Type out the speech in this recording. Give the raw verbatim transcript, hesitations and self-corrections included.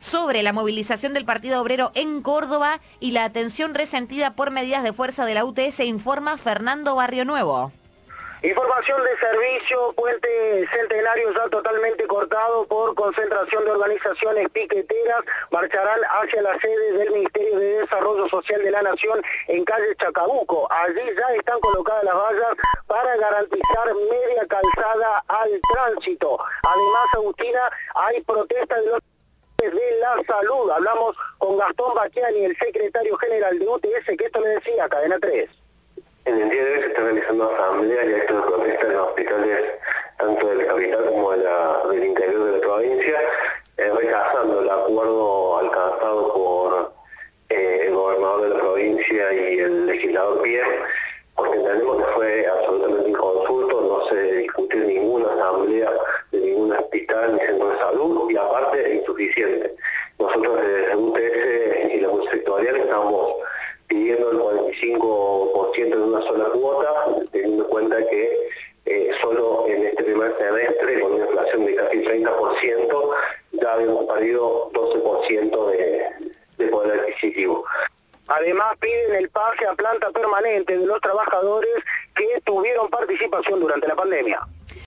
sobre la movilización del Partido Obrero en Córdoba y la atención resentida por medidas de fuerza de la U T S, informa Fernando Barrionuevo. Información de servicio, Puente Centenario ya totalmente cortado por concentración de organizaciones piqueteras. Marcharán hacia la sede del Ministerio de Desarrollo Social de la Nación en calle Chacabuco. Allí ya están colocadas las vallas para garantizar media calzada al tránsito. Además, Agustina, hay protestas de los de la salud. Hablamos con Gastón Bacchiani, el secretario general de U T S, que esto le decía a Cadena tres. En el día de hoy se está realizando asambleas y actos de protesta en los hospitales tanto del capital como de la, del interior de la provincia, eh, rechazando el acuerdo alcanzado por eh, el gobernador de la provincia y el legislador Pierre, porque entendemos que fue absolutamente inconsulto, no se discutió ninguna asamblea de ningún hospital ni centro de salud, y aparte insuficiente. Nosotros desde U T S y la multisectorial estamos pidiendo el cuarenta y cinco por ciento de una sola cuota, teniendo en cuenta que eh, solo en este primer semestre, con una inflación de casi treinta por ciento, ya habíamos perdido doce por ciento de, de poder adquisitivo. Además, piden el pase a planta permanente de los trabajadores que tuvieron participación durante la pandemia.